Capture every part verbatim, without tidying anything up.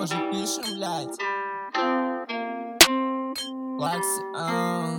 уже пишем, блядь. Лакс, а.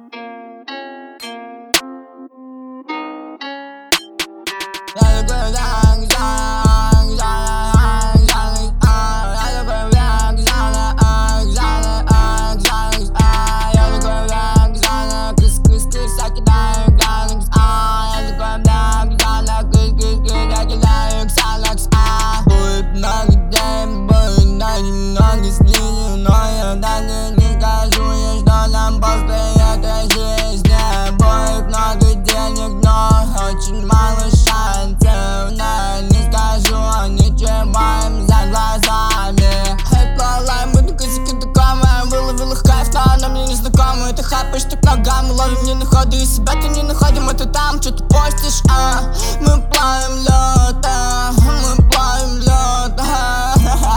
Я такой враг, зала, зала, зала, а. Я такой враг, зала, а, зала, а, зала, а. Я такой враг, зала, кыс, кыс, кыс, я кидаю галакс, а. Я такой враг, зала, кыс, кыс, кыс, я кидаю ксалакс, а. Будет много дней, будет много снизу, но я даже не скажу ей, что нам после этой жизни. Будет много денег, но очень мало шансов. Но не скажу ничего им за глазами. Это лайм, буду косяки такая, выловил их кайф, но она мне не знакома. Ты хапаешь так ногами, ловим не на ходу, и себя ты не находим, а ты там что-то постишь, а. Мы плавим лед, а. Мы плавим лед, а.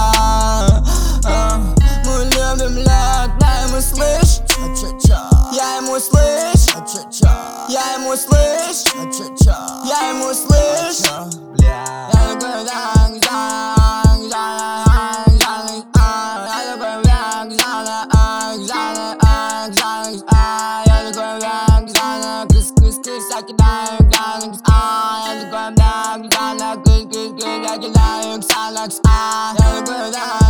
Мы любим лед, я ему слышь, я ему слышь, я ему слышь, я ему слышь. Я такой враг, зала, зала, зала, а. Я такой враг, зала, а, зала, а, зала, а. Я такой враг, зала, кыс, кыс, кыс, я кидаю галакс, а. Я такой враг, зала, кыс, кыс, кыс, я кидаю ксалакс, а. Я такой враг.